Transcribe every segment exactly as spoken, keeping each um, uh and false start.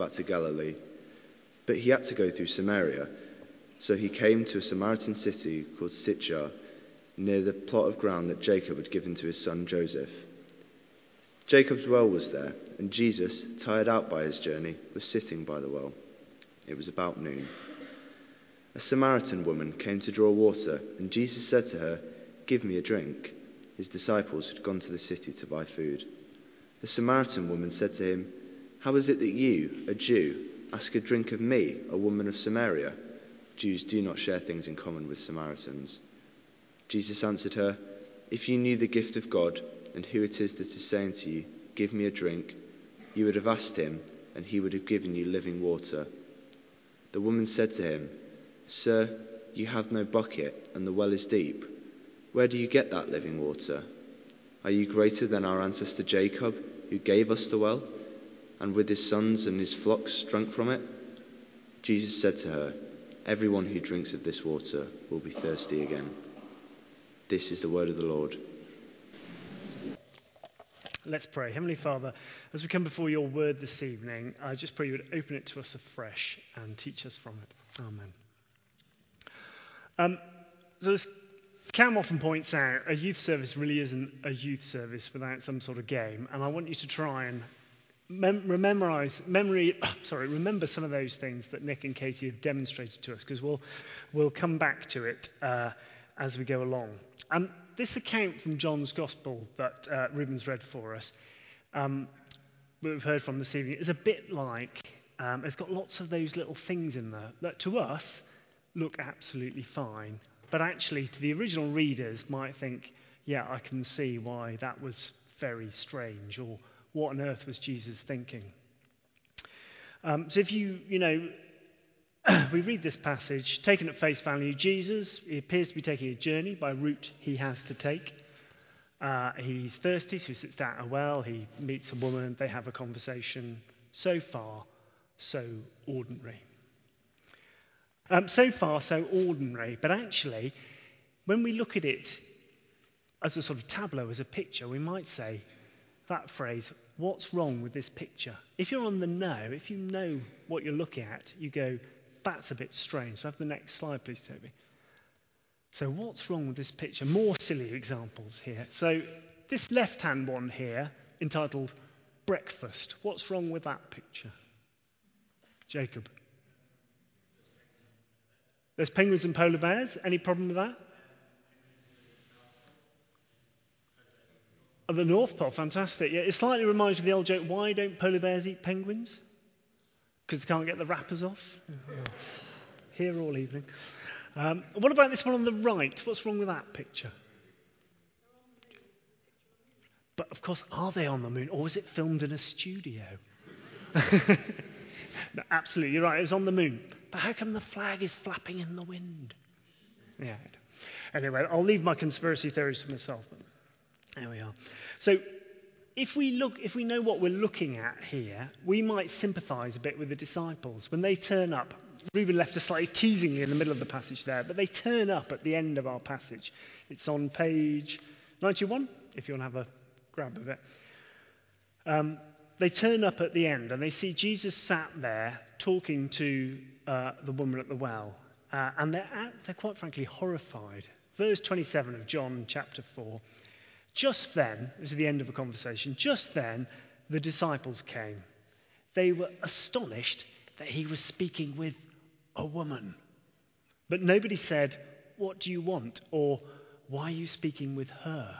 back to Galilee. But he had to go through Samaria. So he came to a Samaritan city called Sychar, near the plot of ground that Jacob had given to his son Joseph. Jacob's well was there, and Jesus, tired out by his journey, was sitting by the well. It was about noon. A Samaritan woman came to draw water, and Jesus said to her, "Give me a drink." His disciples had gone to the city to buy food. The Samaritan woman said to him, "How is it that you, a Jew, ask a drink of me, a woman of Samaria? Jews do not share things in common with Samaritans." Jesus answered her, "If you knew the gift of God and who it is that is saying to you, 'Give me a drink,' you would have asked him, and he would have given you living water." The woman said to him, "Sir, you have no bucket, and the well is deep. Where do you get that living water? Are you greater than our ancestor Jacob, who gave us the well, and with his sons and his flocks drank from it?" Jesus said to her, "Everyone who drinks of this water will be thirsty again." This is the word of the Lord. Let's pray. Heavenly Father, as we come before your word this evening, I just pray you would open it to us afresh and teach us from it. Amen. Um, so as Cam often points out, a youth service really isn't a youth service without some sort of game, and I want you to try and mem- rememorize, memory, sorry, remember some of those things that Nick and Katie have demonstrated to us, because we'll we'll come back to it uh, as we go along. Um, this account from John's Gospel that uh, Ruben's read for us, um, we've heard from this evening, is a bit like, um, it's got lots of those little things in there that to us look absolutely fine, but actually to the original readers might think, yeah, I can see why that was very strange, or what on earth was Jesus thinking? Um, so if you, you know, we read this passage, taken at face value, Jesus, he appears to be taking a journey by route he has to take. Uh, he's thirsty, so he sits down at a well, he meets a woman, they have a conversation. So far, so ordinary. Um, so far, so ordinary, but actually, when we look at it as a sort of tableau, as a picture, we might say, that phrase, what's wrong with this picture? If you're on the know, if you know what you're looking at, you go, that's a bit strange. So have the next slide, please, Toby. So what's wrong with this picture? More silly examples here. So this left-hand one here, entitled Breakfast. What's wrong with that picture? Jacob. There's penguins and polar bears. Any problem with that? Oh, the North Pole, fantastic. Yeah, it slightly reminds me of the old joke, why don't polar bears eat penguins? Because they can't get the wrappers off. Here all evening. Um, what about this one on the right? What's wrong with that picture? But of course, are they on the moon, or was it filmed in a studio? No, absolutely, you're right, it's on the moon. But how come the flag is flapping in the wind? Yeah. Anyway, I'll leave my conspiracy theories to myself. There we are. So, if we look, if we know what we're looking at here, we might sympathise a bit with the disciples when they turn up. Reuben left us slightly teasingly in the middle of the passage there, but they turn up at the end of our passage. It's on page ninety-one, if you want to have a grab of it. Um, they turn up at the end and they see Jesus sat there talking to uh, the woman at the well, uh, and they're, at, they're quite frankly horrified. Verse twenty-seven of John chapter four. Just then, this is the end of a conversation, just then the disciples came. They were astonished that he was speaking with a woman. But nobody said, "What do you want?" or "Why are you speaking with her?"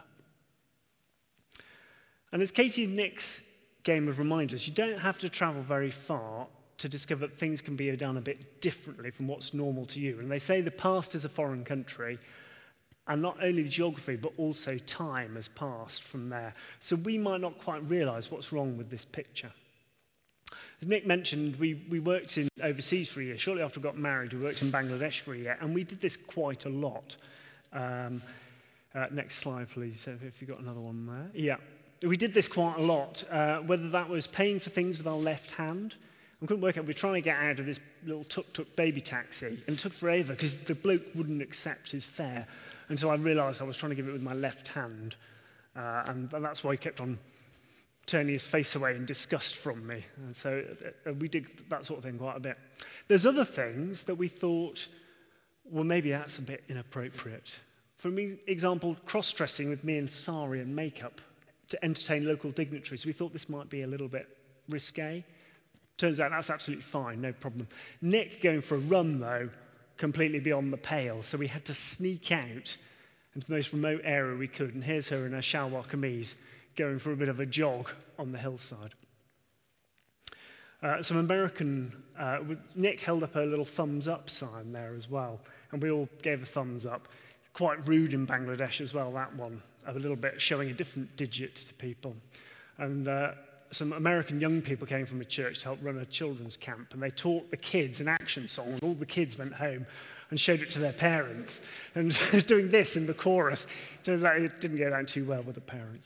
And as Katie and Nick's game of reminders, you don't have to travel very far to discover that things can be done a bit differently from what's normal to you. And they say the past is a foreign country, and not only geography, but also time has passed from there. So we might not quite realise what's wrong with this picture. As Nick mentioned, we, we worked in overseas for a year. Shortly after we got married, we worked in Bangladesh for a year, and we did this quite a lot. Um, uh, next slide, please, if you've got another one there. Yeah, we did this quite a lot, uh, whether that was paying for things with our left hand. We couldn't work out, we were trying to get out of this little tuk-tuk baby taxi, and it took forever because the bloke wouldn't accept his fare. And so I realised I was trying to give it with my left hand, uh, and, and that's why he kept on turning his face away in disgust from me. And so uh, we did that sort of thing quite a bit. There's other things that we thought, well, maybe that's a bit inappropriate. For me, example, cross-dressing with me and sari and makeup to entertain local dignitaries. We thought this might be a little bit risque. Turns out that's absolutely fine, no problem. Nick going for a run, though, completely beyond the pale. So we had to sneak out into the most remote area we could. And here's her in her shalwar kameez going for a bit of a jog on the hillside. Uh, some American, uh, Nick held up a little thumbs up sign there as well. And we all gave a thumbs up. Quite rude in Bangladesh as well, that one. A little bit showing a different digit to people. And uh, some American young people came from a church to help run a children's camp, and they taught the kids an action song, and all the kids went home and showed it to their parents. And doing this in the chorus, turns out it didn't go down too well with the parents.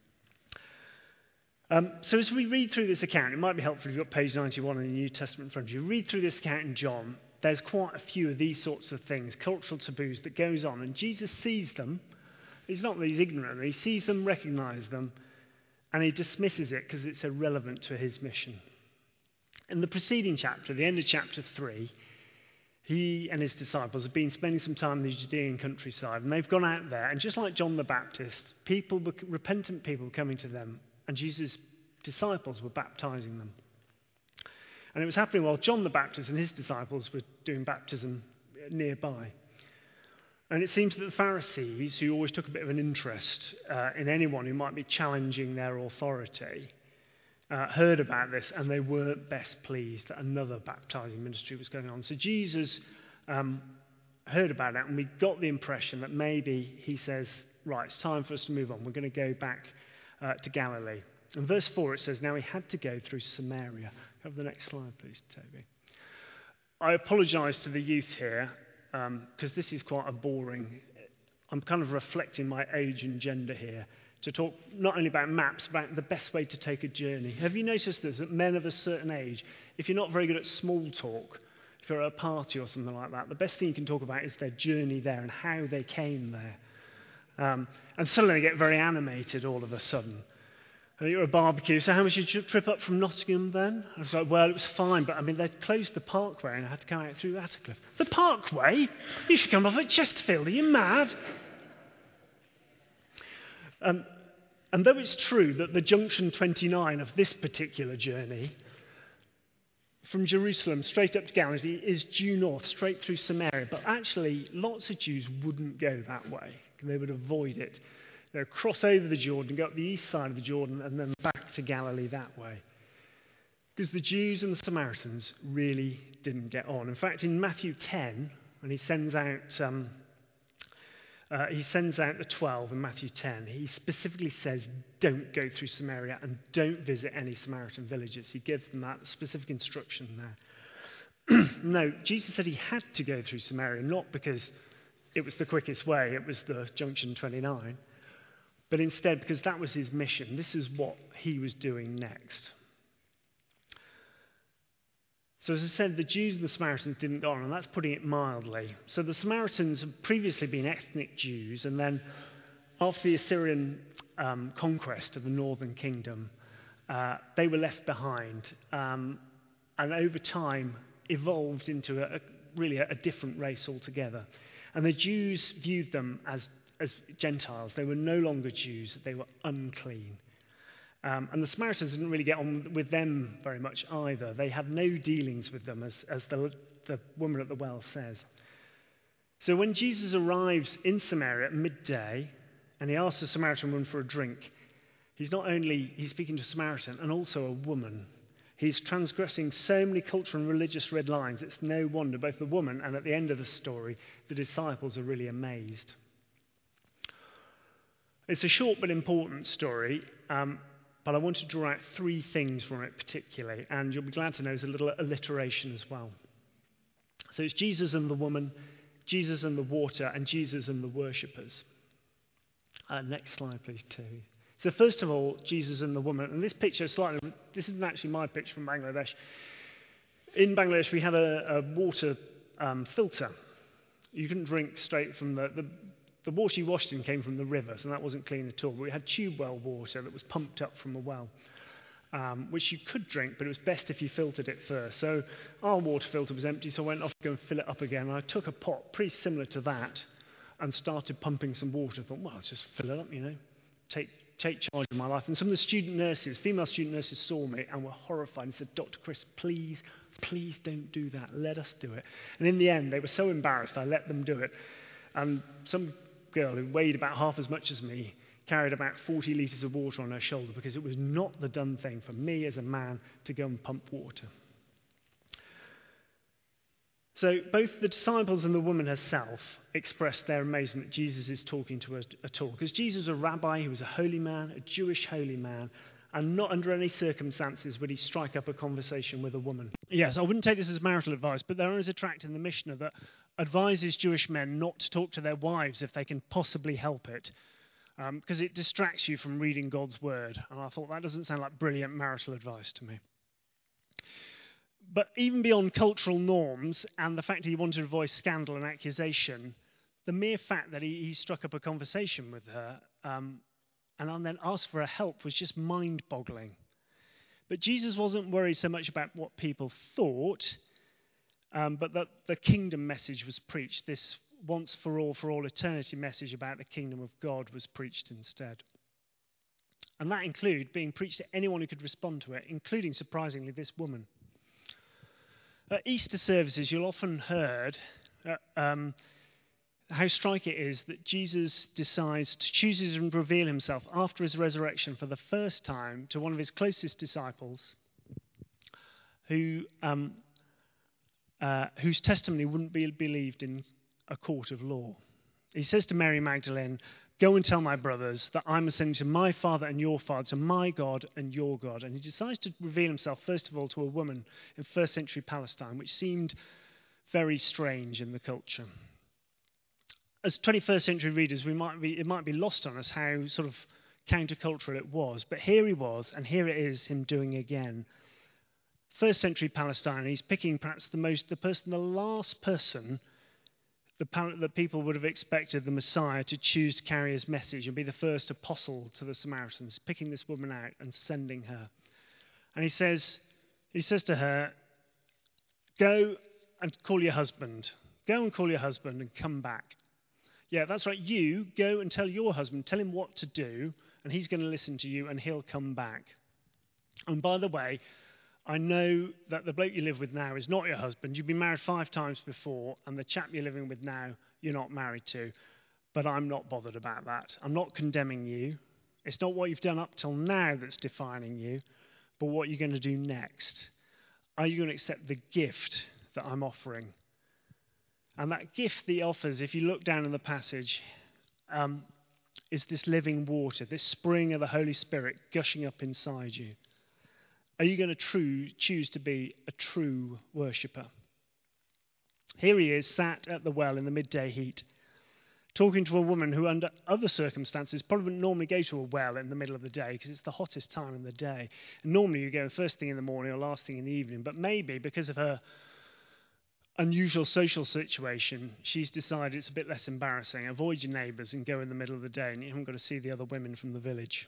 Um, so as we read through this account, it might be helpful if you've got page ninety-one in the New Testament in front of you. Read through this account in John. There's quite a few of these sorts of things, cultural taboos that goes on, and Jesus sees them. It's not that he's ignorant, he sees them, recognises them, and he dismisses it because it's irrelevant to his mission. In the preceding chapter, the end of chapter three, he and his disciples have been spending some time in the Judean countryside, and they've gone out there, and just like John the Baptist, people, repentant people coming to them, and Jesus' disciples were baptizing them. And it was happening while John the Baptist and his disciples were doing baptism nearby. And it seems that the Pharisees, who always took a bit of an interest uh, in anyone who might be challenging their authority, uh, heard about this, and they weren't best pleased that another baptizing ministry was going on. So Jesus um, heard about it, and we got the impression that maybe he says, right, it's time for us to move on. We're going to go back uh, to Galilee. In verse four, it says, now he had to go through Samaria. Have the next slide, please, Toby. I apologise to the youth here, because um, this is quite a boring... I'm kind of reflecting my age and gender here to talk not only about maps, about the best way to take a journey. Have you noticed this, that men of a certain age, if you're not very good at small talk, if you're at a party or something like that, the best thing you can talk about is their journey there and how they came there. Um, and suddenly they get very animated all of a sudden. And you're at a barbecue, so how much did you trip up from Nottingham then? I was like, well, it was fine, but I mean, they'd closed the parkway and I had to come out through Attercliffe. The parkway? You should come off at Chesterfield, are you mad? Um, and though it's true that the junction twenty-nine of this particular journey, from Jerusalem straight up to Galilee, is due north, straight through Samaria, but actually lots of Jews wouldn't go that way. They would avoid it. They would cross over the Jordan, go up the east side of the Jordan, and then back to Galilee that way. Because the Jews and the Samaritans really didn't get on. In fact, in Matthew ten, when he sends out um, uh, he sends out the twelve in Matthew ten, he specifically says, don't go through Samaria and don't visit any Samaritan villages. He gives them that specific instruction there. No, Jesus said he had to go through Samaria, not because it was the quickest way, it was the junction twenty-nine, but instead because that was his mission. This is what he was doing next. So as I said, the Jews and the Samaritans didn't go on, and that's putting it mildly. So the Samaritans had previously been ethnic Jews, and then after the Assyrian um, conquest of the northern kingdom, uh, they were left behind, um, and over time evolved into a, a, really a, a different race altogether. And the Jews viewed them as, as Gentiles. They were no longer Jews. They were unclean. Um, and the Samaritans didn't really get on with them very much either. They had no dealings with them, as, as the, the woman at the well says. So when Jesus arrives in Samaria at midday, and he asks the Samaritan woman for a drink, he's not only he's speaking to a Samaritan and also a woman. He's transgressing so many cultural and religious red lines, it's no wonder both the woman and at the end of the story, the disciples are really amazed. It's a short but important story, um, but I want to draw out three things from it particularly, and you'll be glad to know there's a little alliteration as well. So it's Jesus and the woman, Jesus and the water, and Jesus and the worshippers. Uh, next slide, please, too. So first of all, Jesus and the woman. And this picture, slightly, this isn't actually my picture from Bangladesh. In Bangladesh, we have a, a water um, filter. You can drink straight from the, the the water you washed in came from the river, so that wasn't clean at all. But we had tube well water that was pumped up from a well, um, which you could drink, but it was best if you filtered it first. So our water filter was empty, so I went off to go and fill it up again. And I took a pot pretty similar to that and started pumping some water. I thought, well, let's just fill it up, you know, take take charge of my life. And some of the student nurses, female student nurses, saw me and were horrified and said, Doctor Chris, please, please don't do that. Let us do it. And in the end, they were so embarrassed, I let them do it. And some girl who weighed about half as much as me carried about forty litres of water on her shoulder because it was not the done thing for me as a man to go and pump water. So both the disciples and the woman herself expressed their amazement that Jesus is talking to her at all. Because Jesus was a rabbi, he was a holy man, a Jewish holy man, and not under any circumstances would he strike up a conversation with a woman. Yes, I wouldn't take this as marital advice, but there is a tract in the Mishnah that advises Jewish men not to talk to their wives if they can possibly help it, um, because it distracts you from reading God's word. And I thought that doesn't sound like brilliant marital advice to me. But even beyond cultural norms and the fact that he wanted to avoid scandal and accusation, the mere fact that he, he struck up a conversation with her um, and then asked for her help was just mind-boggling. But Jesus wasn't worried so much about what people thought, um, but that the kingdom message was preached. This once for all, for all eternity message about the kingdom of God was preached instead. And that included being preached to anyone who could respond to it, including, surprisingly, this woman. At Easter services, you'll often heard uh, um, how striking it is that Jesus decides to chooses and reveal himself after his resurrection for the first time to one of his closest disciples, who um, uh, whose testimony wouldn't be believed in a court of law. He says to Mary Magdalene, "Go and tell my brothers that I'm ascending to my Father and your Father, to my God and your God." And he decides to reveal himself, first of all, to a woman in first century Palestine, which seemed very strange in the culture. As twenty-first century readers, we might be, it might be lost on us how sort of countercultural it was. But here he was, and here it is him doing again. First century Palestine, he's picking perhaps the most, the person, the last person The, the people would have expected the Messiah to choose to carry his message and be the first apostle to the Samaritans, picking this woman out and sending her. And he says, he says to her, "Go and call your husband. Go and call your husband and come back." Yeah, that's right. You go and tell your husband, tell him what to do, and he's going to listen to you and he'll come back. And by the way, I know that the bloke you live with now is not your husband. You've been married five times before, and the chap you're living with now, you're not married to. But I'm not bothered about that. I'm not condemning you. It's not what you've done up till now that's defining you, but what you're going to do next. Are you going to accept the gift that I'm offering? And that gift that he offers, if you look down in the passage, um, is this living water, this spring of the Holy Spirit gushing up inside you. Are you going to true, choose to be a true worshipper? Here he is, sat at the well in the midday heat, talking to a woman who under other circumstances probably wouldn't normally go to a well in the middle of the day because it's the hottest time in the day. And normally you go first thing in the morning or last thing in the evening, but maybe because of her unusual social situation, she's decided it's a bit less embarrassing. Avoid your neighbours and go in the middle of the day and you haven't got to see the other women from the village.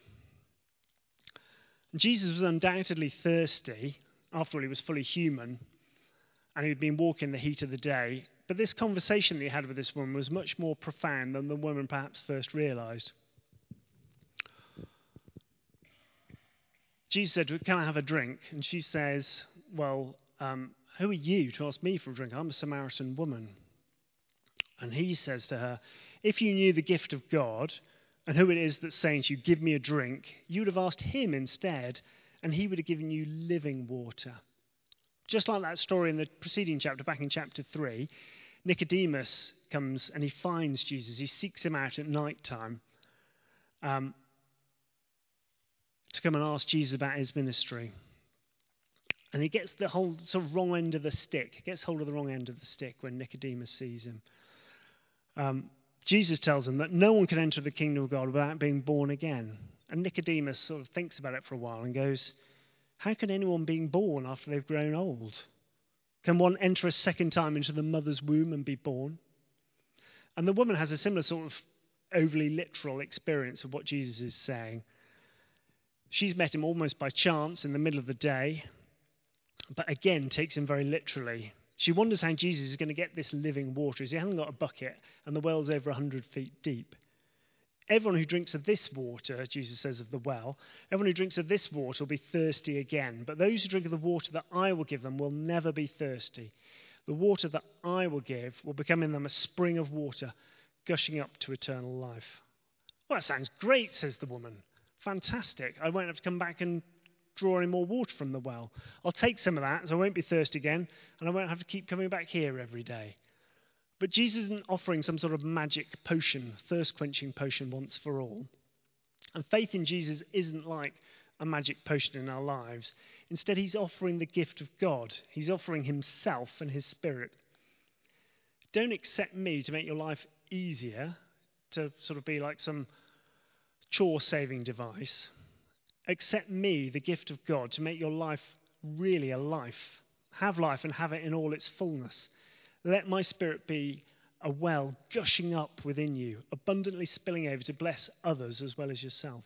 Jesus was undoubtedly thirsty. After all, he was fully human, and he'd been walking the heat of the day. But this conversation that he had with this woman was much more profound than the woman perhaps first realised. Jesus said, "Can I have a drink?" And she says, "Well, um, who are you to ask me for a drink? I'm a Samaritan woman." And he says to her, "If you knew the gift of God, and who it is that's saying to you, 'Give me a drink,' you would have asked him instead, and he would have given you living water." Just like that story in the preceding chapter, back in chapter three, Nicodemus comes and he finds Jesus. He seeks him out at night time um, to come and ask Jesus about his ministry. And he gets the whole sort of wrong end of the stick. He gets hold of the wrong end of the stick when Nicodemus sees him. Um, Jesus tells him that no one can enter the kingdom of God without being born again. And Nicodemus sort of thinks about it for a while and goes, "How can anyone being born after they've grown old? Can one enter a second time into the mother's womb and be born?" And the woman has a similar sort of overly literal experience of what Jesus is saying. She's met him almost by chance in the middle of the day, but again takes him very literally. She wonders how Jesus is going to get this living water, as he hasn't got a bucket and the well's over one hundred feet deep. Everyone who drinks of this water, Jesus says of the well, everyone who drinks of this water will be thirsty again. But those who drink of the water that I will give them will never be thirsty. The water that I will give will become in them a spring of water, gushing up to eternal life. Well, that sounds great, says the woman. Fantastic. I won't have to come back and draw any more water from the well. I'll take some of that, so I won't be thirsty again, and I won't have to keep coming back here every day. But Jesus isn't offering some sort of magic potion, thirst-quenching potion once for all. And faith in Jesus isn't like a magic potion in our lives. Instead, he's offering the gift of God. He's offering himself and his Spirit. Don't accept me to make your life easier, to sort of be like some chore-saving device. Accept me, the gift of God, to make your life really a life. Have life and have it in all its fullness. Let my Spirit be a well gushing up within you, abundantly spilling over to bless others as well as yourself.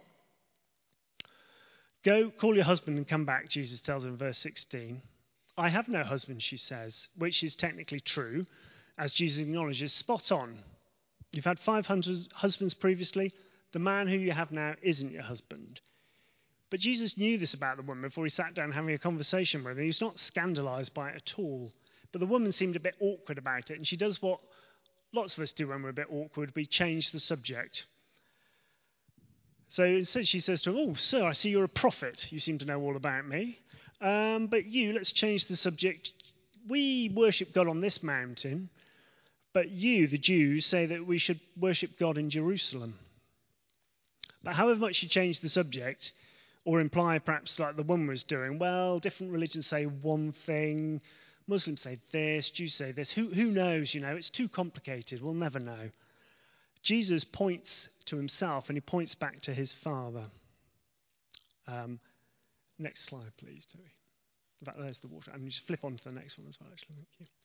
Go, call your husband and come back, Jesus tells her in verse sixteen. I have no husband, she says, which is technically true, as Jesus acknowledges, spot on. You've had five hundred husbands previously. The man who you have now isn't your husband. But Jesus knew this about the woman before he sat down having a conversation with her. He was not scandalized by it at all. But the woman seemed a bit awkward about it, and she does what lots of us do when we're a bit awkward. We change the subject. So instead she says to him, oh, sir, I see you're a prophet. You seem to know all about me. Um, but you, let's change the subject. We worship God on this mountain, but you, the Jews, say that we should worship God in Jerusalem. But however much she changed the subject, or imply perhaps like the woman was doing, well, different religions say one thing, Muslims say this, Jews say this. Who, who knows, you know? It's too complicated. We'll never know. Jesus points to himself and he points back to his Father. Um, next slide, please, Toby. That, there's the water. And just flip on to the next one as well, actually. Thank you.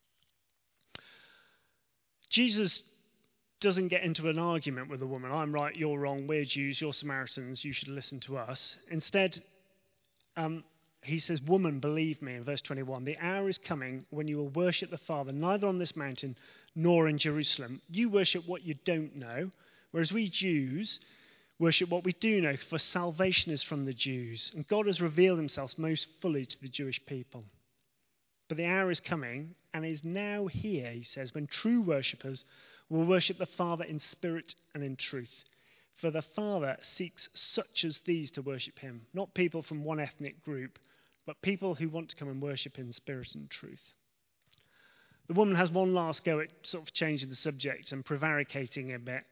Jesus doesn't get into an argument with the woman. I'm right, you're wrong, we're Jews, you're Samaritans, you should listen to us. Instead, um, he says, woman, believe me, in verse twenty-one, the hour is coming when you will worship the Father, neither on this mountain nor in Jerusalem. You worship what you don't know, whereas we Jews worship what we do know, for salvation is from the Jews. And God has revealed himself most fully to the Jewish people. But the hour is coming, and is now here, he says, when true worshippers will worship the Father in spirit and in truth. For the Father seeks such as these to worship him, not people from one ethnic group, but people who want to come and worship in spirit and truth. The woman has one last go at sort of changing the subject and prevaricating a bit.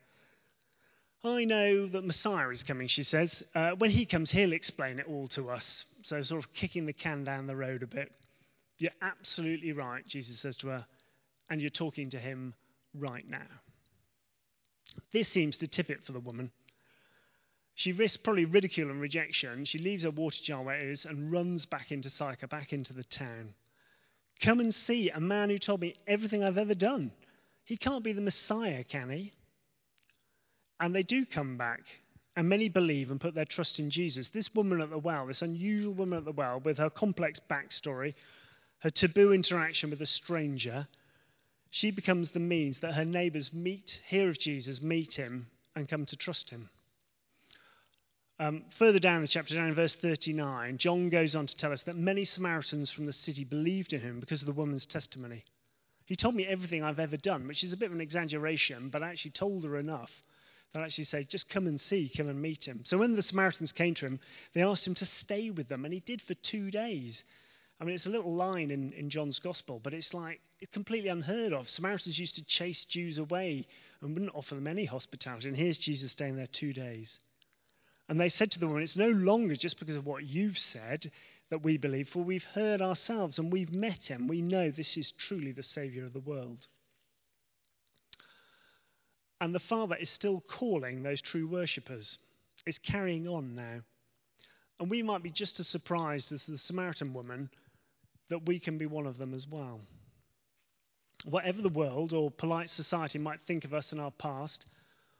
I know that Messiah is coming, she says. Uh, when he comes, he'll explain it all to us. So sort of kicking the can down the road a bit. You're absolutely right, Jesus says to her, and you're talking to him right now. This seems to tip it for the woman. She risks probably ridicule and rejection. She leaves her water jar where it is and runs back into Sychar, back into the town. Come and see a man who told me everything I've ever done. He can't be the Messiah, can he? And they do come back, and many believe and put their trust in Jesus. This woman at the well, this unusual woman at the well, with her complex backstory, her taboo interaction with a stranger, she becomes the means that her neighbours meet, hear of Jesus, meet him, and come to trust him. Um, further down the chapter, down in verse thirty-nine, John goes on to tell us that many Samaritans from the city believed in him because of the woman's testimony. He told me everything I've ever done, which is a bit of an exaggeration, but I actually told her enough that I actually say, just come and see, come and meet him. So when the Samaritans came to him, they asked him to stay with them, and he did for two days. I mean, it's a little line in, in John's Gospel, but it's like, it's completely unheard of. Samaritans used to chase Jews away and wouldn't offer them any hospitality, and here's Jesus staying there two days. And they said to the woman, it's no longer just because of what you've said that we believe, for we've heard ourselves and we've met him. We know this is truly the Saviour of the world. And the Father is still calling those true worshippers. It's carrying on now. And we might be just as surprised as the Samaritan woman that we can be one of them as well. Whatever the world or polite society might think of us in our past,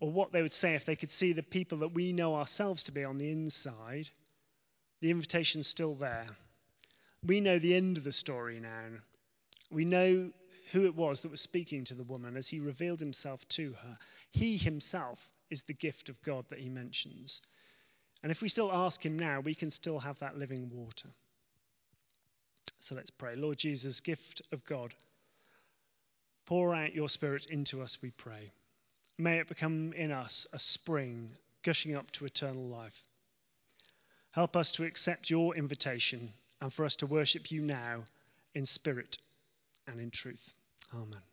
or what they would say if they could see the people that we know ourselves to be on the inside, the invitation's still there. We know the end of the story now. We know who it was that was speaking to the woman as he revealed himself to her. He himself is the gift of God that he mentions. And if we still ask him now, we can still have that living water. So let's pray. Lord Jesus, gift of God, pour out your Spirit into us, we pray. May it become in us a spring gushing up to eternal life. Help us to accept your invitation and for us to worship you now in spirit and in truth. Amen.